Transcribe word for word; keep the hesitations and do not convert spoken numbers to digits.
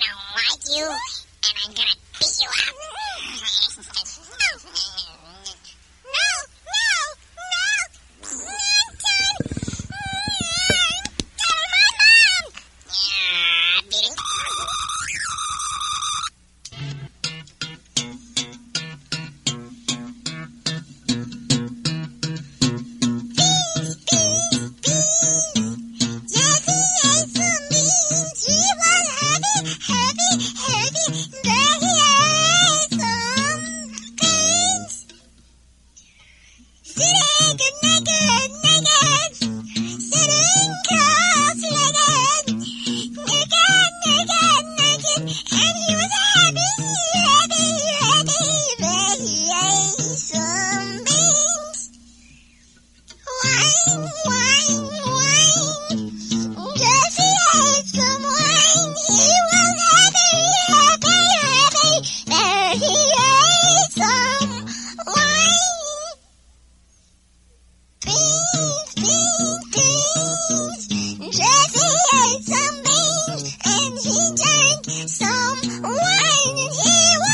don't like you, and I'm gonna beat you up. No, no, no, Anton! Tell my mom! Yeah, beat it. Some wine and he was